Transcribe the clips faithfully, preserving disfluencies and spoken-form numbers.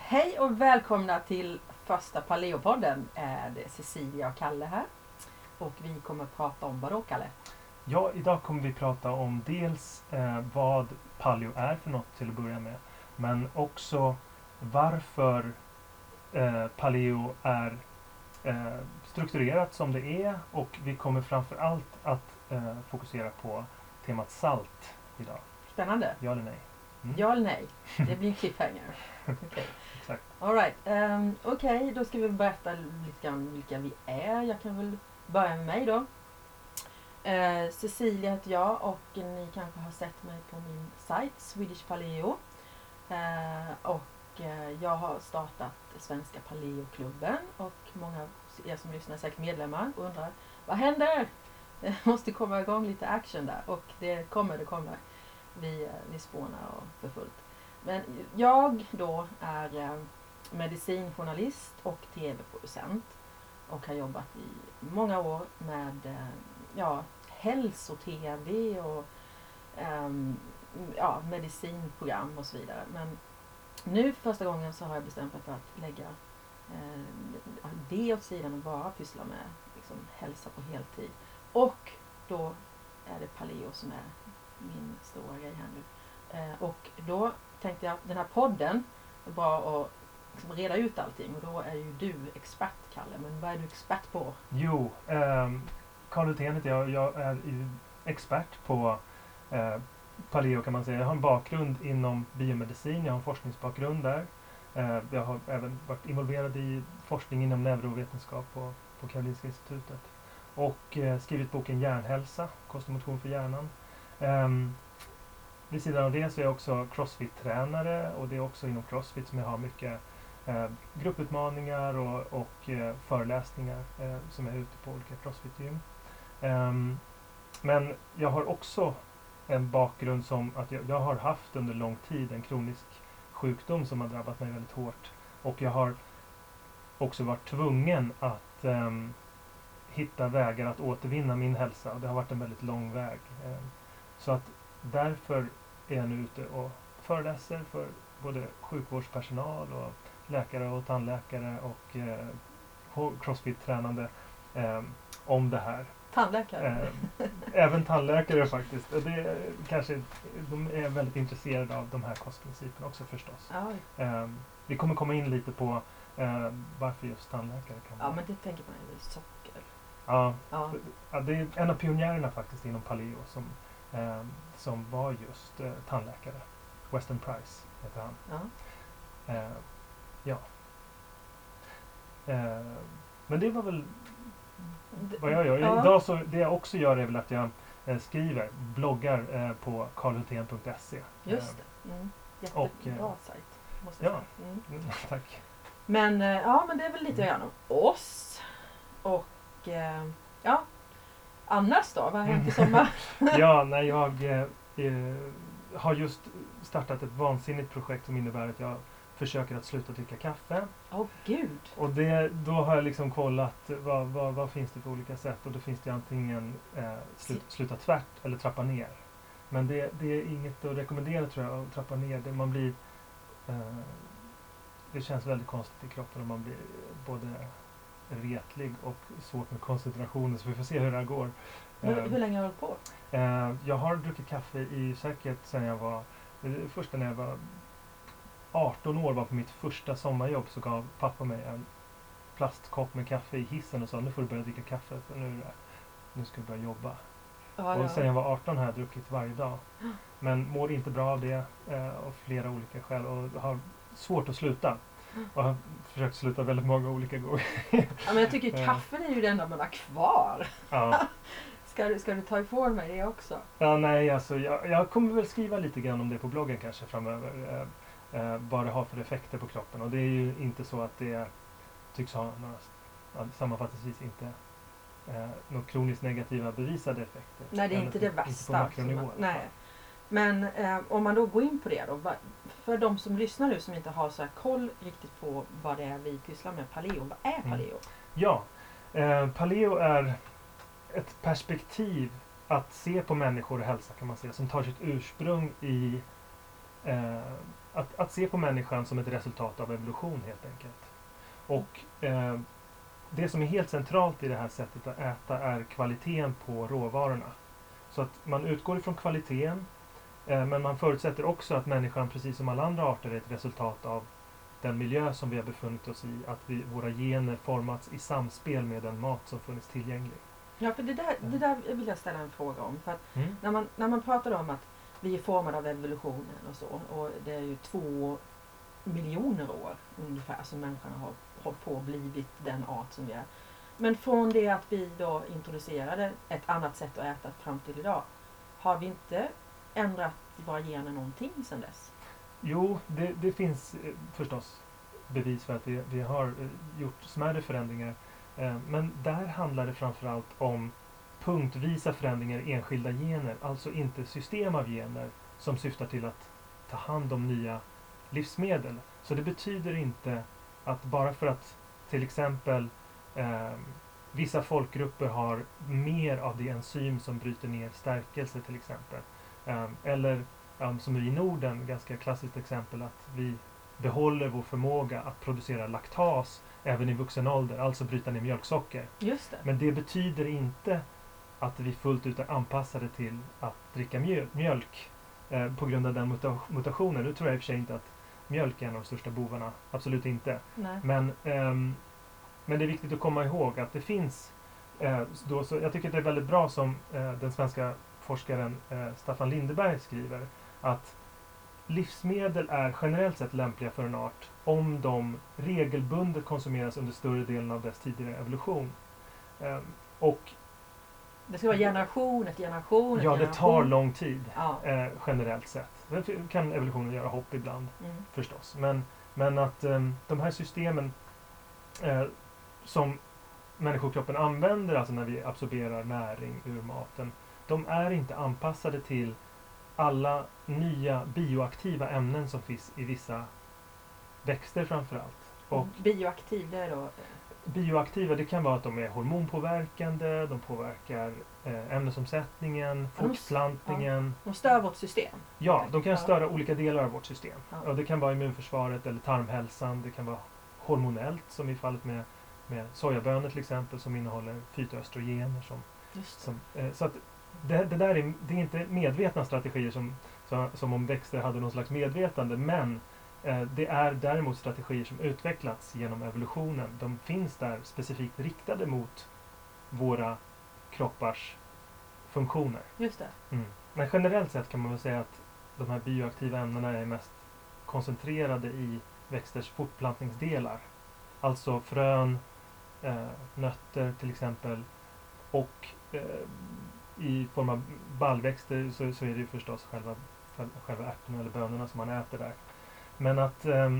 Hej och välkomna till första Paleopodden. Det är Cecilia och Kalle här. Och vi kommer att prata om vad då, Kalle? Ja, idag kommer vi prata om dels eh, vad paleo är för något till att börja med. Men också varför eh, paleo är eh, strukturerat som det är. Och vi kommer framför allt att eh, fokusera på temat salt idag. Spännande. Ja eller nej? Mm. Ja eller nej? Det blir en cliffhanger. Okay. Exakt. All right. Um, Okej, okay, då ska vi berätta lite grann vilka vi är. Jag kan väl börja med mig då. Uh, Cecilia heter jag och ni kanske har sett mig på min sajt Swedish Paleo. Uh, och uh, jag har startat Svenska Paleoklubben och många av er som lyssnar är säkert medlemmar och undrar vad händer? Det måste komma igång lite action där och det kommer, det kommer. Vi, vi spånar och för fullt. Men jag då är eh, medicinjournalist och tv-producent och har jobbat i många år med eh, ja, hälso-tv och eh, ja, medicinprogram och så vidare. Men nu första gången så har jag bestämt mig för att lägga eh, det åt sidan och bara pyssla med liksom, hälsa på heltid. Och då är det paleo som är min stora grej här nu. Eh, och då tänkte jag att den här podden är bra att liksom reda ut allting. Och då är ju du expert, Kalle. Men vad är du expert på? Jo, eh, Carl Hultén heter jag. Jag är ju expert på eh, paleo kan man säga. Jag har en bakgrund inom biomedicin. Jag har en forskningsbakgrund där. Eh, jag har även varit involverad i forskning inom neurovetenskap på, på Karolinska institutet. Och eh, skrivit boken Hjärnhälsa, kost och motion för hjärnan. Um, vid sidan av det så är jag också crossfit-tränare och det är också inom crossfit som jag har mycket eh, grupputmaningar och, och eh, föreläsningar eh, som jag är ute på olika crossfit-gym. Um, men jag har också en bakgrund som att jag, jag har haft under lång tid en kronisk sjukdom som har drabbat mig väldigt hårt och jag har också varit tvungen att um, hitta vägar att återvinna min hälsa och det har varit en väldigt lång väg. Um, Så att därför är jag nu ute och föreläser för både sjukvårdspersonal och läkare och tandläkare och eh, crossfit-tränande eh, om det här. Tandläkare? Eh, även tandläkare faktiskt. Det är, kanske, de är väldigt intresserade av de här kostprinciperna också förstås. Eh, vi kommer komma in lite på eh, varför just tandläkare kan Ja, men det tänker man ju socker. Ja, ja. ja, det är en av pionjärerna faktiskt inom paleo som Eh, som var just eh, tandläkare. Weston Price heter han. Ja. Eh, ja. Eh, men det var väl D- vad jag gör. Ja. Idag så, det jag också gör är väl att jag eh, skriver, bloggar eh, på carl hultén punkt se. Just det. Mm. Jättebra och, eh, sajt. Måste jag ja, säga. Mm. Mm, tack. Men eh, ja, men det är väl lite grann om oss. Och eh, ja. Annars då? Vad har hänt i sommar? ja, nej, jag eh, har just startat ett vansinnigt projekt som innebär att jag försöker att sluta dricka kaffe. Åh oh, gud! Och det, då har jag liksom kollat vad, vad, vad finns det för olika sätt och då finns det antingen eh, slut, sluta tvärt eller trappa ner. Men det, det är inget att rekommendera tror jag att trappa ner. Det, man blir, eh, det känns väldigt konstigt i kroppen och man blir både retlig och svårt med koncentrationen så vi får se hur det här går. Hur, eh, hur länge har du hållit på? Eh, jag har druckit kaffe i säkert sedan jag var, det första när jag var arton år var på mitt första sommarjobb så gav pappa mig en plastkopp med kaffe i hissen och sa nu får du börja dricka kaffe för nu, är det, nu ska du börja jobba. Ja, och ja. sedan jag var arton har jag druckit varje dag. Men mår inte bra av det eh, av flera olika skäl och har svårt att sluta. Och har försökt sluta väldigt många olika gånger. Ja, men jag tycker kaffen är ju det enda man har kvar. Ja. Ska du, ska du ta ifrån mig det också? Ja, nej, alltså jag, jag kommer väl skriva lite grann om det på bloggen kanske framöver. Eh, eh, vad det har för effekter på kroppen. Och det är ju inte så att det tycks ha några, sammanfattningsvis inte eh, några kroniskt negativa bevisade effekter. Nej, det är inte det inte värsta. på makronivå. Man, nej. Men eh, om man då går in på det då. Va, för de som lyssnar nu som inte har så här koll riktigt på vad det är vi pysslar med paleo. Vad är paleo? Mm. Ja, eh, paleo är ett perspektiv att se på människor och hälsa kan man säga som tar sitt ursprung i eh, att, att se på människan som ett resultat av evolution helt enkelt. Och eh, det som är helt centralt i det här sättet att äta är kvaliteten på råvarorna. Så att man utgår ifrån kvaliteten, eh, men man förutsätter också att människan, precis som alla andra arter, är ett resultat av den miljö som vi har befunnit oss i. Att vi, våra gener formats i samspel med den mat som funnits tillgänglig. Ja, för det där, det där vill jag ställa en fråga om. För att Mm. när, man, när man pratar om att vi är formade av evolutionen och så, och det är ju två miljoner år ungefär som människan har hållit på och blivit den art som vi är. Men från det att vi då introducerade ett annat sätt att äta fram till idag, har vi inte ändrat våra gener någonting sedan dess? Jo, det, det finns eh, förstås bevis för att vi, vi har eh, gjort smärre förändringar. Eh, men där handlar det framförallt om punktvisa förändringar i enskilda gener, alltså inte system av gener som syftar till att ta hand om nya livsmedel. Så det betyder inte att bara för att till exempel eh, vissa folkgrupper har mer av det enzym som bryter ner stärkelse till exempel. Eh, eller um, som i Norden, ganska klassiskt exempel, att vi behåller vår förmåga att producera laktas även i vuxen ålder, alltså bryta ner mjölksocker. Just det. Men det betyder inte att vi fullt ut är anpassade till att dricka mjöl, mjölk eh, på grund av den muta- mutationen. Nu tror jag i och för sig inte att mjölk är en av de största bovarna, absolut inte. Nej. Men, ehm, men det är viktigt att komma ihåg att det finns, eh, då, så jag tycker att det är väldigt bra som eh, den svenska forskaren eh, Staffan Lindeberg skriver, att livsmedel är generellt sett lämpliga för en art om de regelbundet konsumeras under större delen av dess tidigare evolution. Ehm, och Det ska vara generation efter generation efter ja, det generation. tar lång tid Ja. eh, generellt sett. Sen kan evolutionen göra hopp ibland Mm. förstås. Men, men att um, de här systemen eh, som människokroppen använder, alltså när vi absorberar näring ur maten, de är inte anpassade till alla nya bioaktiva ämnen som finns i vissa växter framförallt. Och Bioaktiv, det är då... bioaktiva, det kan vara att de är hormonpåverkande, de påverkar eh, ämnesomsättningen, Ja, de- fortplantningen. De stör vårt system. Ja, de kan Ja. störa olika delar av vårt system. Ja. Och det kan vara immunförsvaret eller tarmhälsan, det kan vara hormonellt som i fallet med, med sojabönor till exempel som innehåller fytoöstrogener. Som, Just det. som, eh, så att det, det där är, det är inte medvetna strategier som, som, som om växter hade någon slags medvetande, men eh, det är däremot strategier som utvecklats genom evolutionen. De finns där specifikt riktade mot våra kroppars funktioner. Just det. Mm. Men generellt sett kan man väl säga att de här bioaktiva ämnena är mest koncentrerade i växters fortplantningsdelar. Alltså frön, eh, nötter till exempel, och eh, i form av baljväxter så, så är det ju förstås själva, själva ärtorna eller bönorna som man äter där. Men att eh,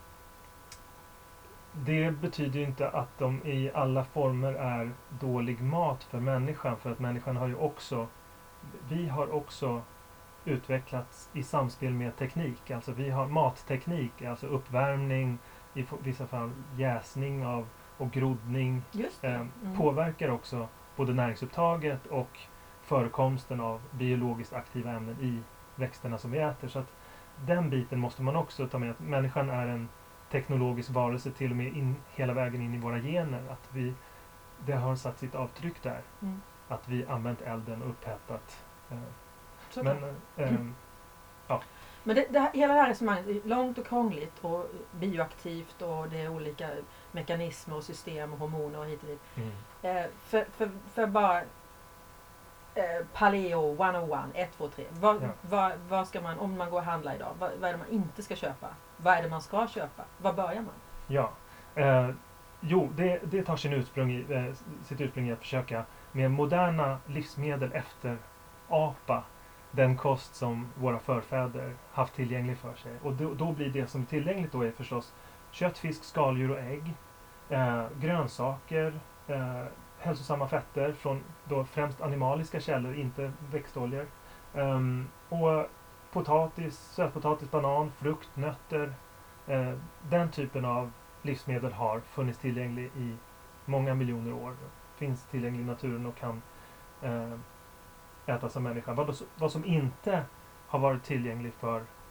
det betyder ju inte att de i alla former är dålig mat för människan, för att människan har ju också, vi har också utvecklats i samspel med teknik. Alltså vi har matteknik, alltså uppvärmning, i vissa fall jäsning av och groddning Just det. eh, Mm. påverkar också både näringsupptaget och förekomsten av biologiskt aktiva ämnen i växterna som vi äter. Så att den biten måste man också ta med, att människan är en teknologisk varelse till och med in, hela vägen in i våra gener. Att vi, det har satt sitt avtryck där. Mm. Att vi använt elden och upphettat. Eh, Så men eh, Mm. eh, Men det, det, här- hela det här resonemanget är långt och krångligt och bioaktivt och det är olika mekanismer och system och hormoner och hit och dit. mm. Eh, för, för, för bara eh, Paleo etthundraett, ett, två, tre. Vad, Ja. vad, vad ska man, om man går och handlar idag, vad, vad är det man inte ska köpa? Vad är det man ska köpa? Var börjar man? Ja. Eh, jo, det, det tar sin ursprung i, eh, sitt ursprung i att försöka med moderna livsmedel efterapa den kost som våra förfäder haft tillgänglig för sig. Och då, då blir det som är tillgängligt då är förstås kött, fisk, skaldjur och ägg, eh, grönsaker, eh, hälsosamma fetter från då främst animaliska källor, inte växtoljor. Um, och potatis, sötpotatis, banan, frukt, nötter. Eh, den typen av livsmedel har funnits tillgänglig i många miljoner år. Finns tillgänglig i naturen och kan eh, ätas av människan. Vad, vad som inte har varit tillgänglig för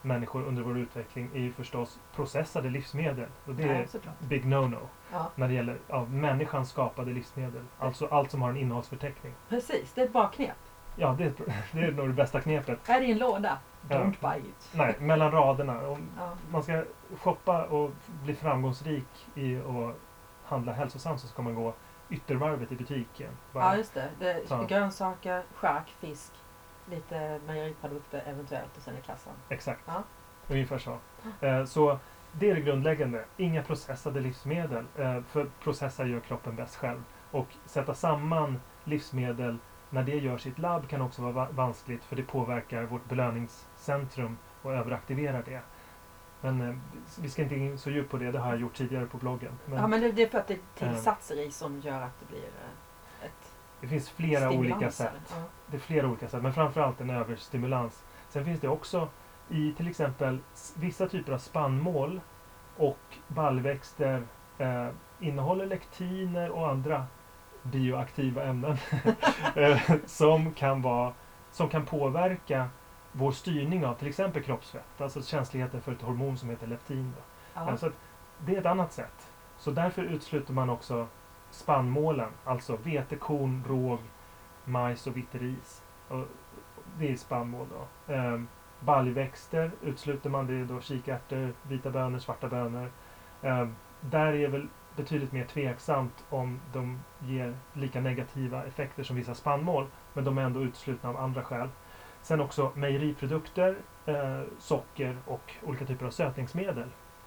människor under vår utveckling är ju förstås processade livsmedel. Och det Nej, är såklart. big no-no Ja, när det gäller av människan skapade livsmedel. Alltså allt som har en innehållsförteckning. precis. Det är ett bra knep. Ja, det är, det är nog det bästa knepet. Är det i en låda? Ja. Don't buy it. Nej, mellan raderna. Om Ja. man ska shoppa och bli framgångsrik i att handla hälsosamt så ska man gå yttervarvet i butiken. Bara, Ja, just det. det är Ja. grönsaker, chark, fisk, lite mejeriprodukter eventuellt och sen i kassan. Exakt, Ja. ungefär så. Eh, så det är det grundläggande. Inga processade livsmedel. Eh, för processar gör kroppen bäst själv. Och sätta samman livsmedel när det görs i ett labb kan också vara va- vanskligt för det påverkar vårt belöningscentrum och överaktiverar det. Men eh, vi ska inte in så djupt på det, det har jag gjort tidigare på bloggen. Men Ja, men det, det är för att det är tillsatser i som gör att det blir eh, ett det finns flera olika stimulanser. sätt. Ja. Det är flera olika sätt, men framförallt en överstimulans. Sen finns det också i till exempel s- vissa typer av spannmål och baljväxter eh, innehåller lektiner och andra bioaktiva ämnen eh, som kan vara som kan påverka vår styrning av till exempel kroppsfett, alltså känsligheten för ett hormon som heter leptin. Då. Ja. Alltså att det är ett annat sätt. Så därför utesluter man också spannmålen, alltså vete, korn, råg, majs och vitt ris. Och det är spannmål då. Ehm, baljväxter utesluter man, det är då kikärtor, vita bönor, svarta bönor. Ehm, där är väl betydligt mer tveksamt om de ger lika negativa effekter som vissa spannmål, men de är ändå uteslutna av andra skäl. Sen också mejeriprodukter, eh, socker och olika typer av sötningsmedel.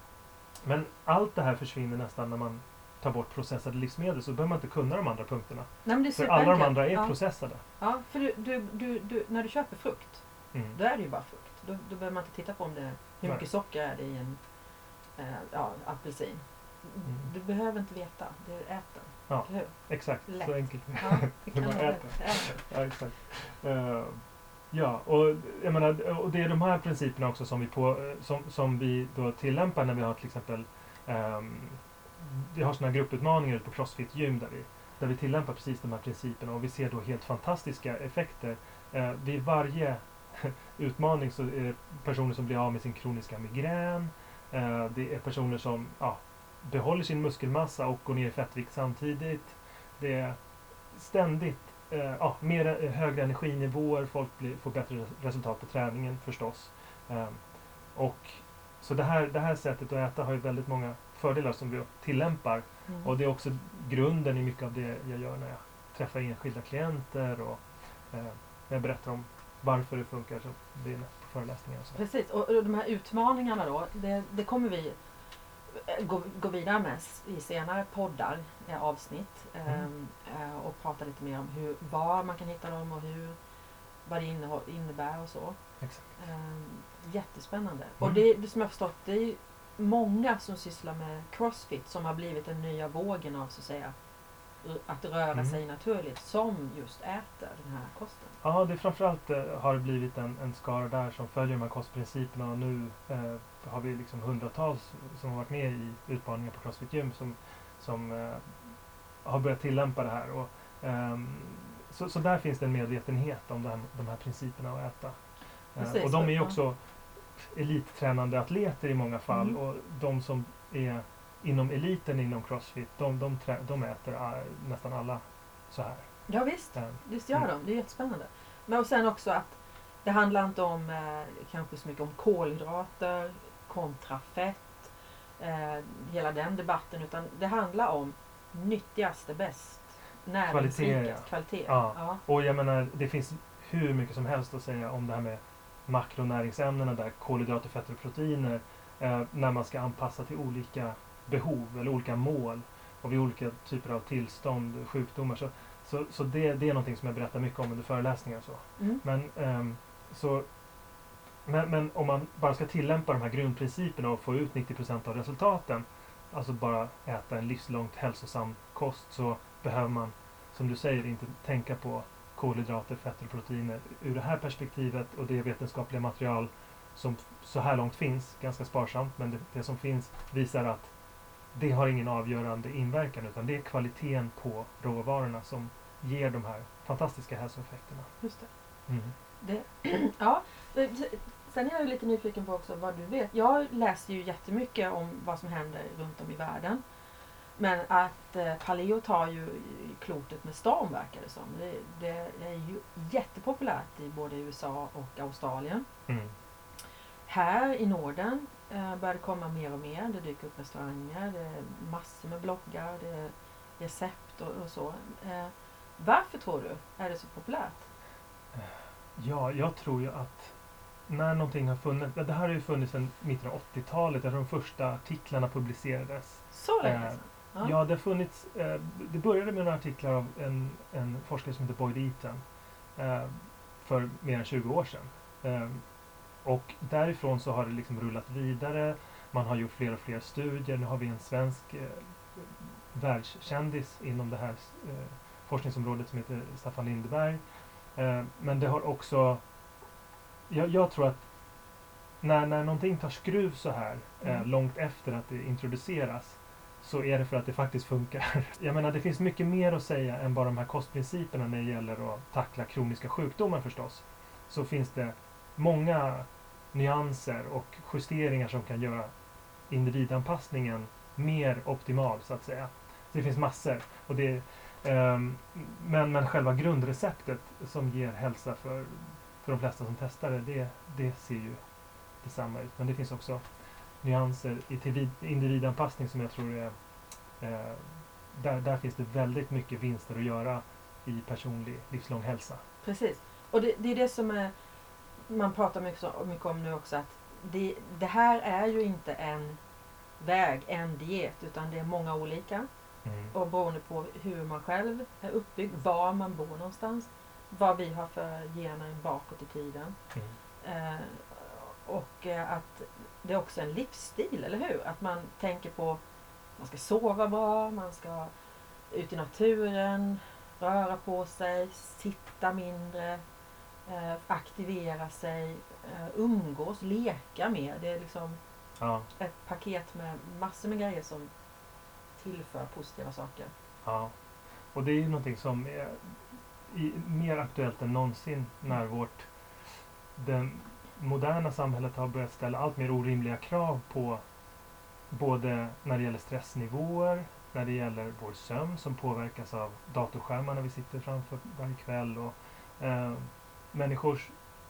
Men allt det här försvinner nästan när man tar bort processade livsmedel, så behöver man inte kunna de andra punkterna. Nej, men det är För alla de superenkelt. andra är ja. processade. Ja, för du, du, du, du, när du köper frukt, Mm. då är det ju bara frukt. Då, då behöver man inte titta på om det, hur Nej. mycket socker är det i en eh, ja, apelsin. Mm. Du behöver inte veta, det är äten. Ja. Eller hur? Exakt, Lätt. så enkelt. Ja, det Det kan bara vara äta. äten. Ja, exakt. Eh, ja, och jag menar, och det är de här principerna också som vi, på, eh, som, som vi då tillämpar när vi har till exempel ehm, vi har sådana grupputmaningar ute på CrossFit-gym där vi, där vi tillämpar precis de här principerna och vi ser då helt fantastiska effekter. Eh, vid varje utmaning så är det personer som blir av med sin kroniska migrän. Eh, det är personer som ja, behåller sin muskelmassa och går ner i fettvikt samtidigt. Det är ständigt eh, ja, mer, eh, högre energinivåer, folk blir, får bättre res- resultat på träningen förstås. Eh, och så det här, det här sättet att äta har ju väldigt många fördelar som vi tillämpar. Mm. Och det är också grunden i mycket av det jag gör när jag träffar enskilda klienter och eh, när jag berättar om varför det funkar så det är på föreläsningar och så. Precis, och, och de här utmaningarna då, det, det kommer vi eh, gå, gå vidare med s- i senare poddar, eh, avsnitt Mm. ehm, eh, och prata lite mer om hur, var man kan hitta dem och hur, vad det innehå- innebär och så. Exakt. Ehm, jättespännande. Mm. Och det, det som jag har förstått, det är ju många som sysslar med CrossFit som har blivit den nya vågen av så att säga r- att röra Mm. sig naturligt som just äter den här kosten. Ja, det är framförallt eh, har det blivit en, en skara där som följer de här kostprinciperna och nu eh, har vi liksom hundratals som har varit med i utmaningar på CrossFit Gym som, som eh, har börjat tillämpa det här. Och, ehm, så, så där finns det en medvetenhet om det här, de här principerna att äta. Eh, Precis, och de är ju ja. också elittränande atleter i många fall Mm. och de som är inom eliten inom CrossFit, de, de, trä, de äter eh, nästan alla så här. Ja visst, Eh, visst gör Mm. de. Det är jättespännande. Men och sen också att det handlar inte om eh, kanske så mycket om kolhydrater kontra fett, eh, hela den debatten, utan det handlar om nyttigaste, bäst, näringsrikast, kvalitet. Ja. Ja. Och jag menar, det finns hur mycket som helst att säga om det här med makronäringsämnena där, kolhydrater, fetter och proteiner, eh, när man ska anpassa till olika behov eller olika mål och vid olika typer av tillstånd, sjukdomar. Så, så, så det, det är någonting som jag berättar mycket om under föreläsningar. Så. Mm. Men, ehm, så, men, men om man bara ska tillämpa de här grundprinciperna och få ut nittio procent av resultaten, alltså bara äta en livslångt hälsosam kost, så behöver man, som du säger, inte tänka på kolhydrater, fetter och proteiner ur det här perspektivet, och det vetenskapliga material som så här långt finns, ganska sparsamt, men det, det som finns visar att det har ingen avgörande inverkan, utan det är kvaliteten på råvarorna som ger de här fantastiska hälsoeffekterna. Just det. Mm. Det, ja, eh, sen är jag ju lite nyfiken på också vad du vet. Jag läser ju jättemycket om vad som händer runt om i världen. Men att eh, paleo tar ju klotet med storm verkar det som. Det, det är ju jättepopulärt i både U S A och Australien. Mm. Här i Norden eh, börjar det komma mer och mer. Det dyker upp restauranger, det är massor med bloggar, det är recept och, och så. Eh, varför tror du är det så populärt? Ja, jag tror ju att när någonting har funnits, det här har ju funnits sedan mitten av åttiotalet, där de första artiklarna publicerades. Så länge Eh, sedan? Ja, Ja. det har funnits, eh, det började med några artiklar av en, en forskare som heter Boyd Eaton eh, för mer än tjugo år sedan. Eh, och därifrån så har det liksom rullat vidare, man har gjort fler och fler studier, nu har vi en svensk eh, världskändis inom det här eh, forskningsområdet som heter Staffan Lindeberg. Eh, men det har också, jag, jag tror att när, när någonting tar skruv så här eh, Mm. långt efter att det introduceras, så är det för att det faktiskt funkar. Jag menar, det finns mycket mer att säga än bara de här kostprinciperna när det gäller att tackla kroniska sjukdomar förstås. Så finns det många nyanser och justeringar som kan göra individanpassningen mer optimal så att säga. Så det finns massor. Och det, ehm, men, men själva grundreceptet som ger hälsa för, för de flesta som testar det, det, det ser ju detsamma ut. Men det finns också nyanser i till individanpassning som jag tror är eh, där, där finns det väldigt mycket vinster att göra i personlig livslång hälsa. Precis. Och det, det är det som är, man pratar mycket, så, mycket om nu också, att det, det här är ju inte en väg, en diet, utan det är många olika. Mm. Och beroende på hur man själv är uppbyggd, var man bor någonstans, vad vi har för gener bakåt i tiden. Mm. Eh, och eh, att det är också en livsstil, eller hur? Att man tänker på att man ska sova bra, man ska ut i naturen, röra på sig, sitta mindre, eh, aktivera sig, eh, umgås, leka mer. Det är liksom Ja, ett paket med massor med grejer som tillför positiva saker. ja. Och det är ju någonting som är i, mer aktuellt än någonsin när vårt det moderna samhället har börjat ställa allt mer orimliga krav på både när det gäller stressnivåer, när det gäller vår sömn som påverkas av datorskärmar när vi sitter framför varje kväll, och eh, människors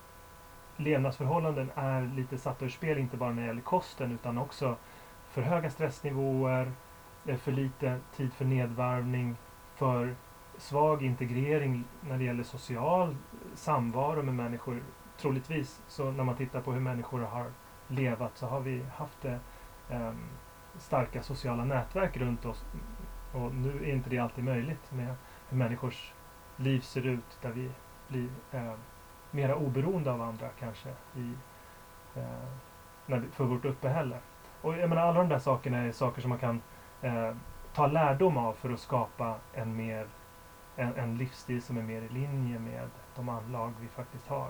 levnadsförhållanden är lite satta ur spel, inte bara när det gäller kosten utan också för höga stressnivåer, eh, för lite tid för nedvarvning, för svag integrering när det gäller social samvaro med människor. Troligtvis, så när man tittar på hur människor har levat, så har vi haft det, eh, starka sociala nätverk runt oss, och nu är inte det alltid möjligt med hur människors liv ser ut, där vi blir eh, mera oberoende av andra kanske i, eh, när vi, för vårt uppehälle. Och jag menar, alla de där sakerna är saker som man kan eh, ta lärdom av för att skapa en, mer, en, en livsstil som är mer i linje med de anlag vi faktiskt har.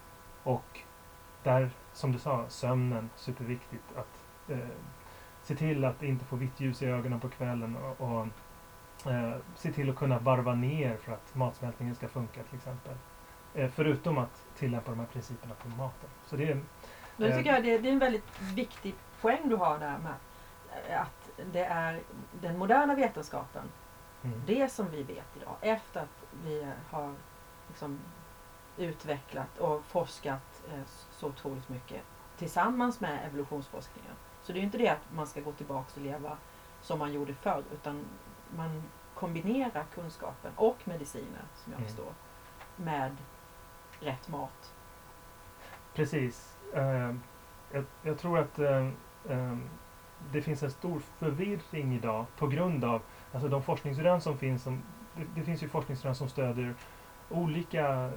Och där, som du sa, sömnen, superviktigt att eh, se till att inte få vitt ljus i ögonen på kvällen, och, och eh, se till att kunna varva ner för att matsmältningen ska funka till exempel. Eh, förutom att tillämpa de här principerna på maten. Så det är, Nu tycker jag det, det är en väldigt viktig poäng du har där med att det är den moderna vetenskapen, mm, det som vi vet idag, efter att vi har liksom utvecklat och forskat eh, så otroligt mycket tillsammans med evolutionsforskningen. Så det är ju inte det att man ska gå tillbaka och leva som man gjorde förr, utan man kombinerar kunskapen och mediciner, som jag Mm. förstår, med rätt mat. precis. Eh, jag, jag tror att eh, eh, det finns en stor förvirring idag på grund av alltså de forskningsrön som finns. Som, det, det finns ju forskningsrön som stöder olika eh,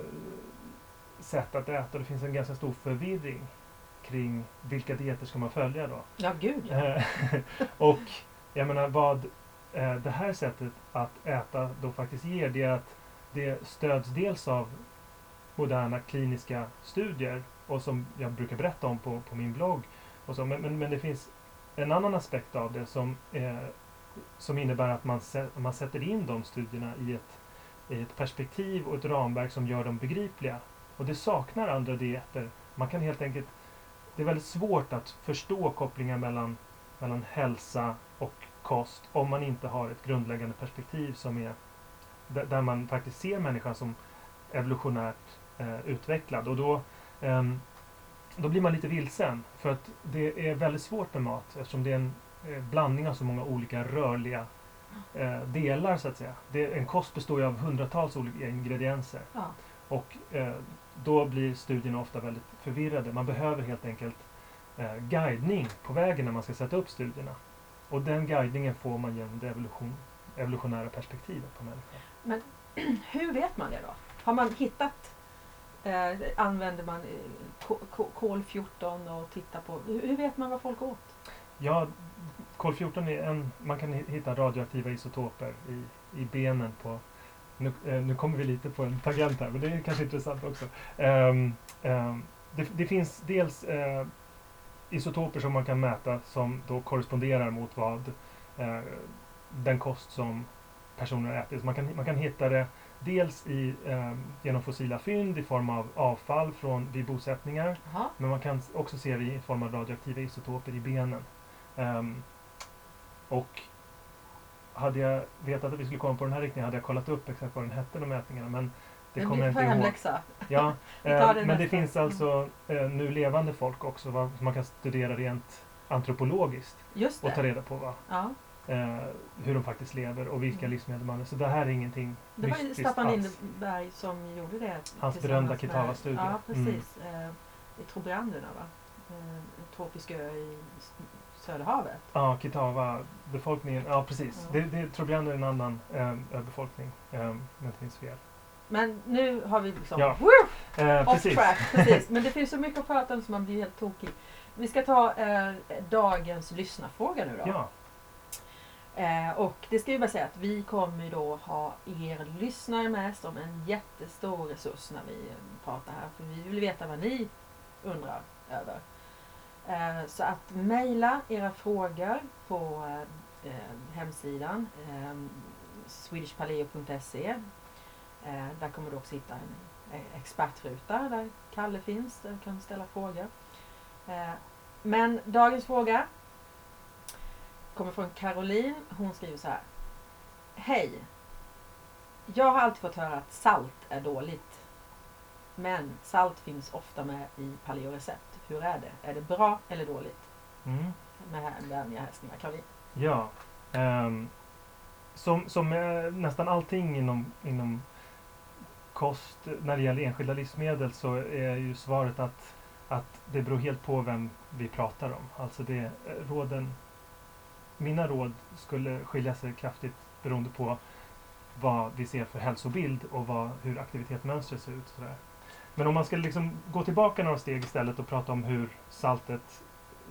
sätt att äta. Det finns en ganska stor förvirring kring vilka dieter ska man följa då. Ja, gud ja. Eh, och jag menar, vad eh, det här sättet att äta då faktiskt ger, det är att det stöds dels av moderna kliniska studier, och som jag brukar berätta om på, på min blogg. Och så, men, men, men det finns en annan aspekt av det som, eh, som innebär att man, sä, man sätter in de studierna i ett, i ett perspektiv och ett ramverk som gör dem begripliga. Och det saknar andra dieter. Man kan helt enkelt det är väldigt svårt att förstå kopplingen mellan, mellan hälsa och kost om man inte har ett grundläggande perspektiv som är där, där man faktiskt ser människan som evolutionärt eh, utvecklad. Och då, eh, då blir man lite vilsen, för att det är väldigt svårt med mat eftersom det är en eh, blandning av så många olika rörliga eh, delar så att säga. Det, en kost består ju av hundratals olika ingredienser. Ja. Och eh, då blir studierna ofta väldigt förvirrade. Man behöver helt enkelt eh, guidning på vägen när man ska sätta upp studierna. Och den guidningen får man genom det evolution, evolutionära perspektivet på människan. Men hur vet man det då? Har man hittat, eh, använder man eh, kol fjorton och tittar på, hur, hur vet man vad folk åt? Ja, kol fjorton är en, man kan hitta radioaktiva isotoper i, i benen på, nu, eh, nu kommer vi lite på en tangent här, men det är kanske intressant också. Um, um, det, det finns dels eh, isotoper som man kan mäta som då korresponderar mot vad eh, den kost som personer äter. Så man kan, man kan hitta det dels i, eh, genom fossila fynd i form av avfall från vid bosättningar. Aha. Men man kan också se det i form av radioaktiva isotoper i benen. Um, och hade jag vetat att vi skulle komma på den här riktningen hade jag kollat upp exakt vad den hette, de mätningarna. Men det Men kommer jag det inte får ihåg. hemläxa. Ja, Vi tar eh, det men det nästa. finns alltså eh, nu levande folk också va, som man kan studera rent antropologiskt Just och ta det. reda på va, Ja. eh, hur de faktiskt lever och vilka Mm. livsmedel man är. Så det här är ingenting Det var ju mystiskt Staffan alls. Lindeberg som gjorde det. Hans tillsammans berömda med- Kitava-studie. Ja, Mm. precis. Eh, I Trobranderna va? Eh, en tropisk ö i s- Söderhavet. Ja, Kitava, befolkningen, ja precis. Ja. Det, det tror jag är en annan eh, befolkning, eh, om jag inte minns fel. Men nu har vi liksom Ja. woo, Eh, off precis. track. Precis. Men det finns så mycket att prata om så man blir helt tokig. Vi ska ta eh, dagens lyssnarfråga nu då. Ja, Eh, och det ska vi bara säga att vi kommer ju då ha er lyssnare med som en jättestor resurs när vi eh, pratar här. För vi vill veta vad ni undrar över. Eh, så att mejla era frågor på eh, hemsidan eh, swedishpaleo punkt se. Eh, där kommer du också hitta en eh, expertruta där Kalle finns, där du kan ställa frågor. Eh, men dagens fråga kommer från Caroline. Hon skriver så här. Hej! Jag har alltid fått höra att salt är dåligt. Men salt finns ofta med i paleorecept. Hur är det? Är det bra eller dåligt? mm. Med vänliga hälsningar Caroline. ja. ehm, som, som med nästan allting inom, inom kost, när det gäller enskilda livsmedel så är ju svaret att, att det beror helt på vem vi pratar om. Alltså det, eh, råden, mina råd skulle skilja sig kraftigt beroende på vad vi ser för hälsobild och vad, hur aktivitetsmönstret ser ut. Sådär. Men om man ska liksom gå tillbaka några steg istället och prata om hur saltet...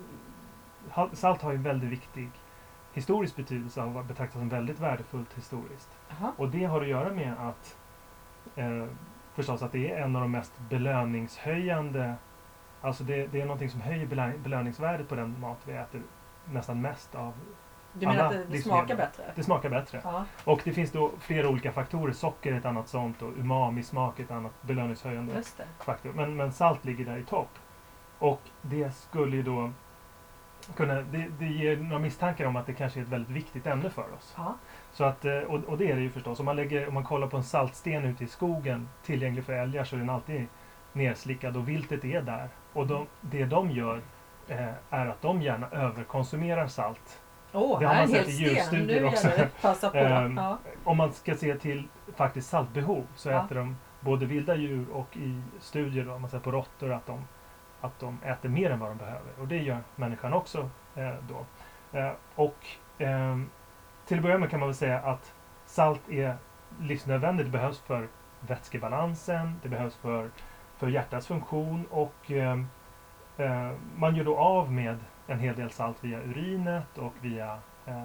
ha- Salt har ju en väldigt viktig historisk betydelse och betraktas som väldigt värdefullt historiskt. Jaha. Och det har att göra med att eh, förstås att det är en av de mest belöningshöjande, alltså det, det är någonting som höjer belö- belöningsvärdet på den mat vi äter nästan mest av. Du menar Alla att det, det livsmedel. smakar bättre? Det smakar bättre. Ja. Och det finns då flera olika faktorer. Socker är ett annat sånt och umami-smak är ett annat belöningshöjande Just det. faktor. Men, men salt ligger där i topp. Och det skulle ju då kunna, det, det ger några misstankar om att det kanske är ett väldigt viktigt ämne för oss. Ja. Så att, eh, och, och det är det ju förstås. Om man, lägger, om man kollar på en saltsten ute i skogen tillgänglig för älgar så är den alltid nerslickad och viltet är där. Och de, det de gör eh, är att de gärna överkonsumerar salt. Åh, Det har här är man en sett hel i sten. djurstudier Nu också. gäller det att passa på. Ehm, Ja. Om man ska se till faktiskt saltbehov så Ja. äter de både vilda djur och i studier då, om man ser på råttor att de, att de äter mer än vad de behöver. Och det gör människan också eh, då. Eh, och ehm, till att börja med kan man väl säga att salt är livsnödvändigt. Det behövs för vätskebalansen, det behövs för, för hjärtats funktion och ehm, eh, man gör då av med en hel del salt via urinet och via eh,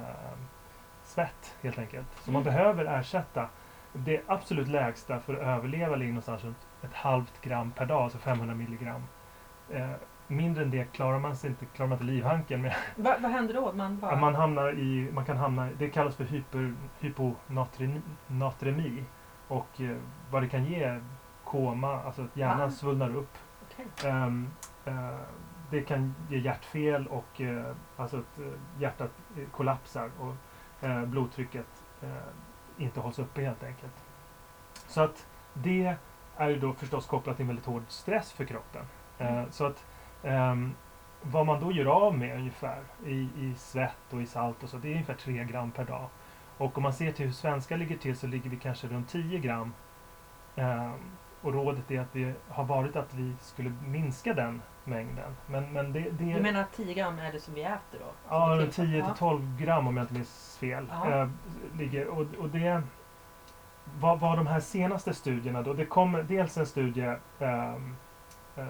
svett helt enkelt. Så man Mm. behöver ersätta det absolut lägsta för att överleva ligger någonstans runt ett halvt gram per dag, alltså femhundra milligram. Eh, mindre än det klarar man sig inte, klarar man inte livhanken med. Va, vad händer då? Man bara... Man hamnar i, man kan hamna, det kallas för hyper, hyponatremi och eh, vad det kan ge är koma, alltså att hjärnan Ah. svullnar upp. Okej. Ehm, eh, det kan ge hjärtfel och eh, alltså att eh, hjärtat eh, kollapsar och eh, blodtrycket eh, inte hålls uppe helt enkelt. Så att det är ju då förstås kopplat till en väldigt hård stress för kroppen. Eh, så att ehm, vad man då gör av med ungefär i, i svett och i salt och så, det är ungefär tre gram per dag. Och om man ser till hur svenskar ligger till så ligger vi kanske runt tio gram. Ehm, och rådet är att vi har varit att vi skulle minska den mängden. Men, men det, det, Du menar att tio gram är det som vi äter då? ja, Som vi runt tillför? tio till tolv gram om jag inte minns fel. Ja. Eh, ligger, och, och det var, var de här senaste studierna då. Det kom dels en studie ehm, eh,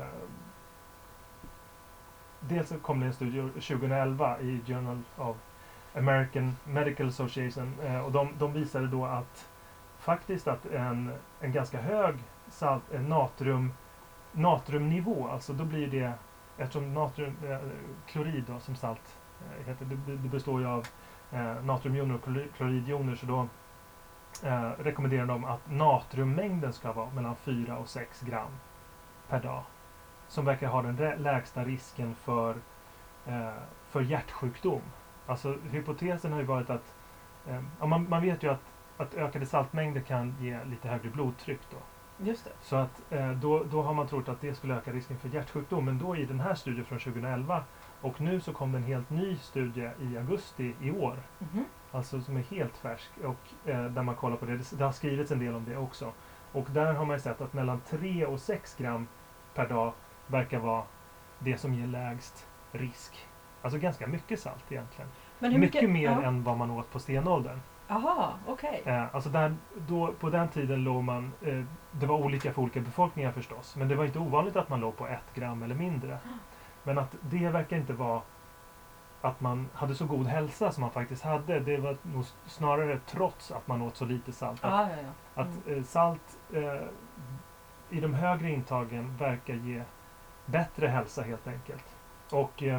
dels kom det en studie tjugoelva i Journal of American Medical Association eh, och de, de visade då att faktiskt att en, en ganska hög salt, en natrium, natriumnivå, alltså då blir det, eftersom natrium, eh, klorid då, som salt eh, heter, det, det består ju av eh, natriumjoner och kloridjoner, så då eh, rekommenderar de att natriummängden ska vara mellan fyra och sex gram per dag, som verkar ha den rä- lägsta risken för, eh, för hjärtsjukdom. Alltså hypotesen har ju varit att eh, ja, man, man vet ju att, att ökade saltmängder kan ge lite högre blodtryck då. Just det. Så att eh, då, då har man trott att det skulle öka risken för hjärtsjukdom. Men då i den här studien från tjugoelva, och nu så kom det en helt ny studie i augusti i år. Mhm. Alltså som är helt färsk och eh, där man kollar på det. det. Det har skrivits en del om det också. Och där har man ju sett att mellan tre och sex gram per dag verkar vara det som ger lägst risk. Alltså ganska mycket salt egentligen. Men hur mycket, mycket mer ja. än vad man åt på stenåldern. Aha, okej. Eh, alltså där, då, på den tiden låg man, eh, det var olika för olika befolkningar förstås, men det var inte ovanligt att man låg på ett gram eller mindre. Men att det verkar inte vara att man hade så god hälsa som man faktiskt hade. Det var nog snarare trots att man åt så lite salt. Att, Ja, ja, ja. Mm. att eh, salt eh, i de högre intagen verkar ge bättre hälsa helt enkelt. Och, eh,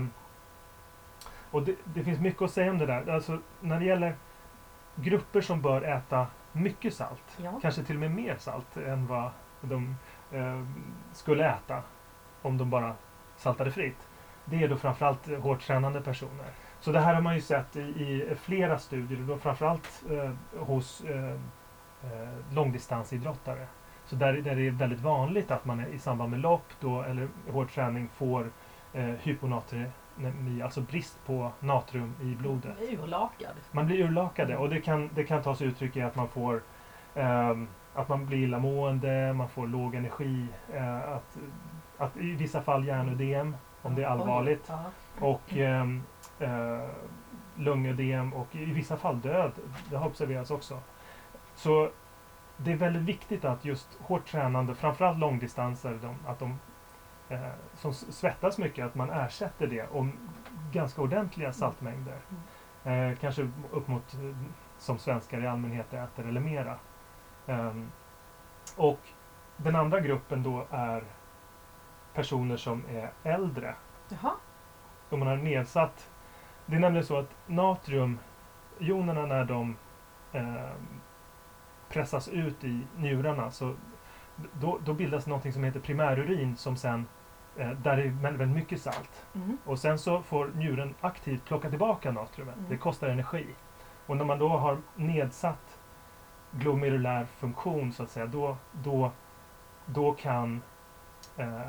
och det, det finns mycket att säga om det där. Alltså när det gäller grupper som bör äta mycket salt, Ja. kanske till och med mer salt än vad de eh, skulle äta om de bara saltade fritt. Det är då framförallt eh, hårt tränande personer. Så det här har man ju sett i, i flera studier, och då framförallt eh, hos eh, eh, långdistansidrottare. Så där, där det är väldigt vanligt att man är, i samband med lopp då, eller hård träning får eh, hyponatremi, alltså brist på natrium i blodet. Urlakad. Man blir urlakade, och det kan, det kan ta sig uttryck i att man får ehm, att man blir illamående, man får låg energi, eh, att, att i vissa fall hjärnödem om det är allvarligt, Oj, och ehm, eh, lungödem, och i vissa fall död. Det har observerats också. Så det är väldigt viktigt att just hårt tränande, framförallt långdistanser, de, att de eh, som svettas mycket, att man ersätter det om ganska ordentliga saltmängder. Eh, kanske upp mot eh, som svenskar i allmänhet äter eller mera. Um, och den andra gruppen då är personer som är äldre. Jaha. Om man har nedsatt. Det är nämligen så att natriumjonerna, när de eh, pressas ut i njurarna, så då, då bildas något som heter primärurin, som sen eh, där det är väldigt mycket salt. Mm. Och sen så får njuren aktivt plocka tillbaka natriumet. Mm. Det kostar energi. Och när man då har nedsatt glomerulär funktion, så att säga, då, då, då kan eh,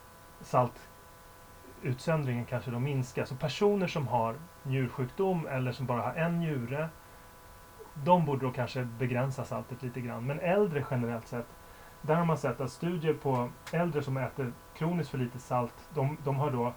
saltutsöndringen kanske då minska. Så personer som har njursjukdom eller som bara har en njure, de borde då kanske begränsa saltet lite grann. Men äldre generellt sett, där har man sett att studier på äldre som äter kroniskt för lite salt, de, de har då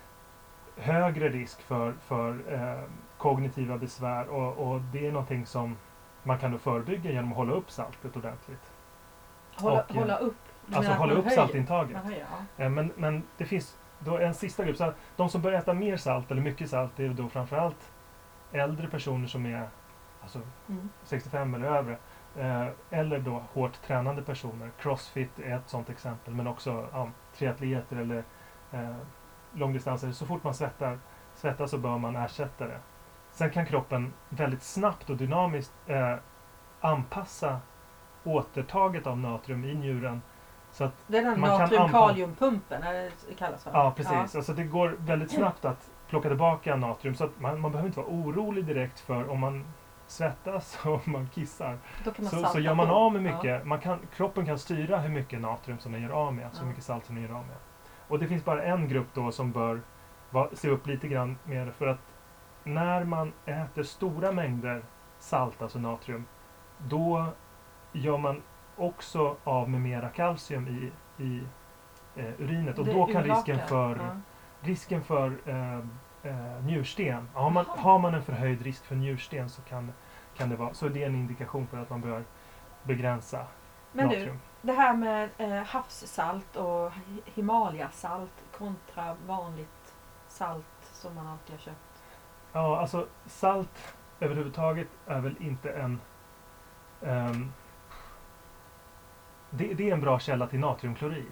högre risk för, för eh, kognitiva besvär, och, och det är någonting som man kan då förebygga genom att hålla upp saltet ordentligt. Hålla, Och, hålla upp? Du Alltså menar att hålla man upp höjer? saltintaget. Man höjer, ja. Eh, men, men det finns då en sista grupp. Så de som bör äta mer salt eller mycket salt, det är då framförallt äldre personer som är alltså Mm. sextiofem eller över. Eh, eller då hårt tränande personer. Crossfit är ett sådant exempel, men också ja, triatleter eller eh, långdistanser. Så fort man svettar, svettas så bör man ersätta det. Sen kan kroppen väldigt snabbt och dynamiskt eh, anpassa återtaget av natrium i njuren Så att, Det är den man kan natrium-kaliumpumpen, är det kallas för. ja, precis. Alltså det går väldigt snabbt att plocka tillbaka natrium. Så att man, man behöver inte vara orolig direkt för om man svettas och om man kissar. Då kan man Så, salta så gör man på. av med mycket. Ja. Man kan, kroppen kan styra hur mycket natrium som den gör av med. Alltså Ja. hur mycket salt som den gör av med. Och det finns bara en grupp då som bör va, se upp lite grann med det. För att när man äter stora mängder salt, alltså natrium, då gör man också av med mera kalcium i, i eh, urinet. Och Det då kan urlakar. risken för, Ja. risken för eh, eh, njursten, har man, Jaha. har man en förhöjd risk för njursten så kan, kan det vara, så är det en indikation på att man bör begränsa Men du, natrium. det här med eh, havssalt och Hi- Himalayasalt kontra vanligt salt som man alltid har köpt. Ja, alltså salt överhuvudtaget är väl inte en... ehm, det, det är en bra källa till natriumklorid.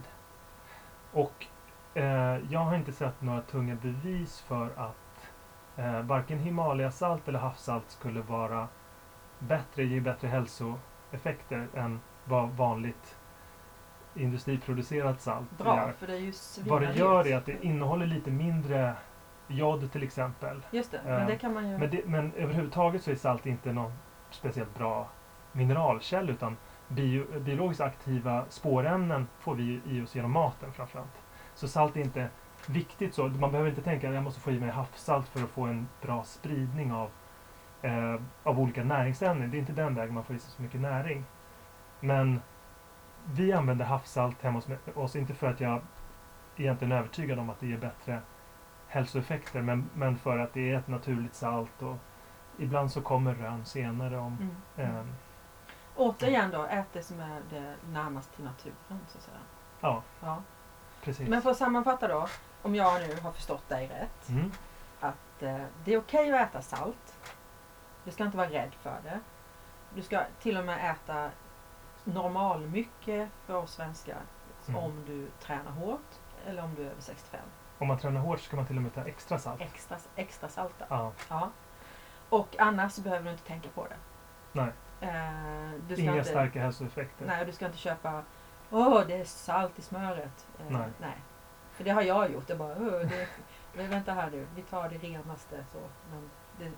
Och eh, jag har inte sett några tunga bevis för att eh, varken Himalayasalt eller havssalt skulle vara bättre, ge bättre hälsoeffekter än vad vanligt industriproducerat salt Bra, gör. för det är ju Vad det svindyrt. gör är att det innehåller lite mindre jod till exempel. Just det, Eh, men det kan man ju... Men, det, men överhuvudtaget så är salt inte någon speciellt bra mineralkälla utan bio, biologiskt aktiva spårämnen får vi i oss genom maten framförallt. Så salt är inte viktigt så. Man behöver inte tänka att jag måste få i mig havssalt för att få en bra spridning av, eh, av olika näringsämnen. Det är inte den vägen man får i sig så mycket näring. Men vi använder havssalt hemma hos oss, inte för att jag egentligen är övertygad om att det ger bättre hälsoeffekter, men, men för att det är ett naturligt salt och ibland så kommer rön senare om... Mm. ehm, Återigen då, ät det som är det närmast till naturen så att säga. ja, Ja. precis. Men för att sammanfatta då, om jag nu har förstått dig rätt, Mm. att eh, det är okej att äta salt. Du ska inte vara rädd för det. Du ska till och med äta normal mycket för oss svenskar Mm. om du tränar hårt eller om du är över sextiofem. Om man tränar hårt så ska man till och med ta extra salt. Extra, extra salta. Ja, Ja. Och annars så behöver du inte tänka på det. nej. Eh, du ska Inga inte, starka hälsoeffekter. Nej, du ska inte köpa åh, det är salt i smöret. Eh, Nej. nej. För det har jag gjort. Det bara, åh, det, men vänta här nu, vi tar det renaste. Så. Men det,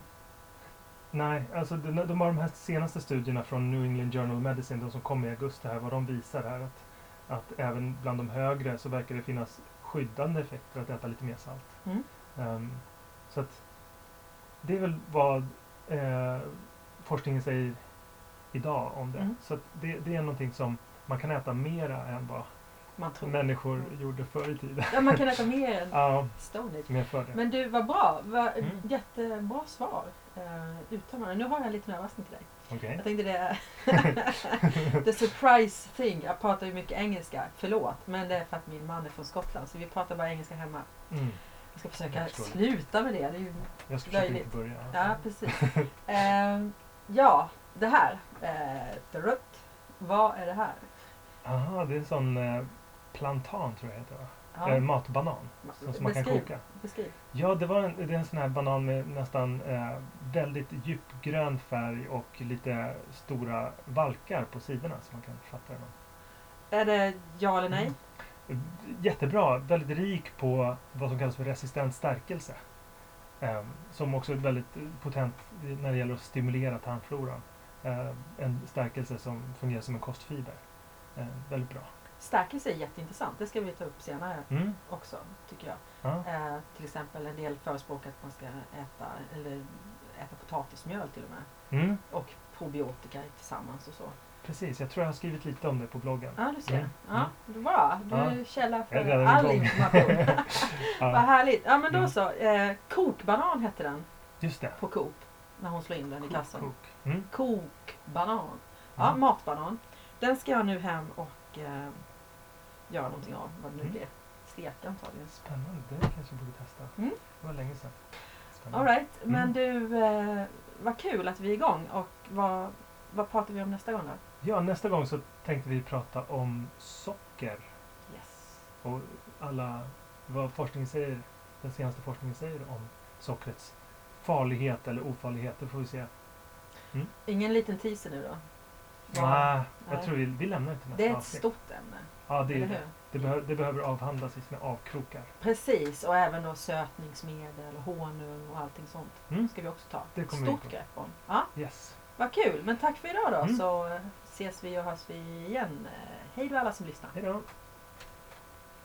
Nej, alltså de, de har de här senaste studierna från New England Journal of Medicine, de som kom i augusti här, vad de visar här att, att även bland de högre så verkar det finnas skyddande effekter att äta lite mer salt. mm. Um, så att det är väl vad eh, forskningen säger idag om det. Mm. Så att det, det är någonting som man kan äta mera än vad Man tror. människor Mm. gjorde förr i tiden. Ja, man kan äta mer än Ja, Stone Age. mer för det. Men du, vad bra. Vad, Mm. Jättebra svar. Uh, uttömmande. Nu har jag en liten överraskning till dig. Okej. Jag tänkte det är the surprise thing. Jag pratar ju mycket engelska. Förlåt. Men det är för att min man är från Skottland. Så vi pratar bara engelska hemma. Mm. Jag ska försöka Jag förstår det. sluta med det. Det är ju, Jag ska försöka Löjligt. inte börja. ja, precis. Ehm, ja, det här. Uh, the rut. Vad är det här? Aha, det är en sån eh, plantan tror jag heter va? Ja. Eh, matbanan. Som, som man kan Beskriv. koka. Beskriv. Ja, det, var en, det är en sån här banan med nästan eh, väldigt djupgrön färg och lite stora valkar på sidorna så man kan fatta den. Är det ja eller nej? Mm. Jättebra, väldigt rik på vad som kallas för resistent stärkelse. Eh, som också är väldigt potent när det gäller att stimulera tarmfloran. Eh, en stärkelse som fungerar som en kostfiber. Eh, väldigt bra. Stärkelse är jätteintressant. Det ska vi ta upp senare Mm. också, tycker jag. Ja. Eh, till exempel en del förespråkar att man ska äta, eller äta potatismjöl till och med. Mm. Och probiotika tillsammans och så. Precis, jag tror jag har skrivit lite om det på bloggen. Ja, du ser. Mm. Ja, det var bra. Du är Ja. källa Jag är för redan all igång. information. Vad Ja, härligt. Ja, men då Mm. så. Eh, kokbanan hette den just det. på Coop. När hon slår in den i kassan. Kok. Mm. Kokbanan. Ja, Mm. matbanan. Den ska jag nu hem och eh, göra någonting av. Vad det nu Mm. blir. Steka antagligen. Spännande, det kanske jag borde testa. Mm. Det var länge sedan. All Spännande. right. Men Mm. du, eh, vad kul att vi är igång. Och vad, vad pratar vi om nästa gång då? Ja, nästa gång så tänkte vi prata om socker Yes. och alla, vad forskningen säger, den senaste forskningen säger om sockrets farlighet eller ofarlighet, det får vi se. Ingen liten teaser nu då? Nej, Nej. jag tror vi, vi lämnar det till nästa Det är ett avsnitt. stort ämne. Ja, det, är Eller det. hur? Det, behö, det behöver avhandlas i sina avkrokar. Precis, och även då sötningsmedel, honung och allting sånt. Mm. Ska vi också ta Det ett kommer vi stort på. grepp om. Ja, Yes. vad kul. Men tack för idag då, Mm. så ses vi och hörs vi igen. Hej då alla som lyssnar. Hej då.